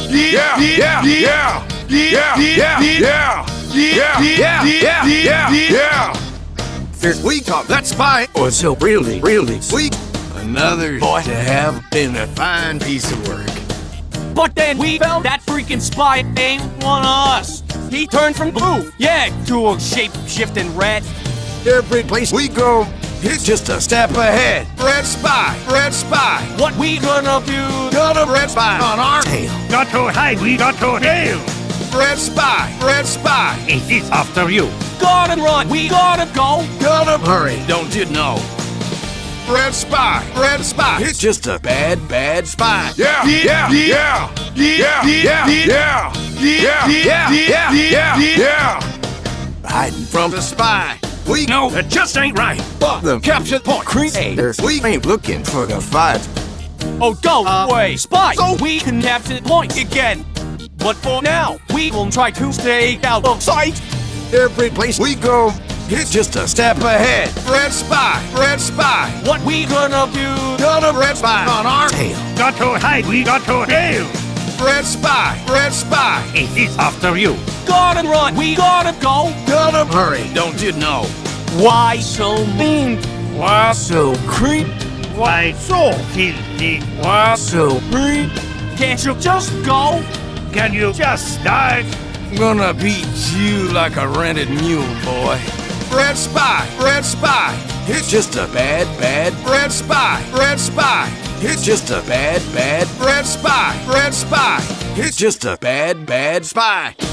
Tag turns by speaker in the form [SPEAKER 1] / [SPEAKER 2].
[SPEAKER 1] Yeah, yeah, yeah, yeah, yeah, yeah, yeah, yeah, yeah, yeah.
[SPEAKER 2] There's we talk that spy was so really sweet. Another boy to have been a fine piece of work.
[SPEAKER 3] But then we found that freaking spy ain't one of us. He turned from blue, yeah, to a shape-shifting red.
[SPEAKER 2] Every place we go, it's just a step ahead. Red spy, red spy.
[SPEAKER 3] What we gonna do?
[SPEAKER 2] Got a red spy on our tail.
[SPEAKER 4] Got to hide, we got to hail.
[SPEAKER 2] Red spy, red spy.
[SPEAKER 4] It is after you.
[SPEAKER 3] Gotta run, we gotta go.
[SPEAKER 2] Gotta hurry, don't you know? Red spy, it's just a bad spy.
[SPEAKER 1] Yeah, yeah, yeah, yeah, yeah, yeah, yeah, yeah, yeah, yeah.
[SPEAKER 2] Hiding from the spy. We know
[SPEAKER 4] It just ain't right.
[SPEAKER 2] but the capture point creators. We ain't looking for the fight.
[SPEAKER 3] Oh, go away, spy, so we can capture point again. But for now, we will try to stay out of sight.
[SPEAKER 2] Every place we go, it's just a step ahead. Red spy,
[SPEAKER 3] What we gonna do?
[SPEAKER 2] got a red spy on our tail.
[SPEAKER 4] Got to hide, we got to hail.
[SPEAKER 2] Red spy,
[SPEAKER 4] It is after you.
[SPEAKER 3] Gotta run, we gotta go.
[SPEAKER 2] gotta hurry, don't you know?
[SPEAKER 3] Why so mean?
[SPEAKER 2] Why so creep?
[SPEAKER 4] Why so filthy?
[SPEAKER 2] Why so creep?
[SPEAKER 3] Can't you just go?
[SPEAKER 4] Can you just start?
[SPEAKER 2] Gonna beat you like a rented mule, boy. Red spy, it's just a bad red spy, it's just a bad red spy, it's just a bad spy.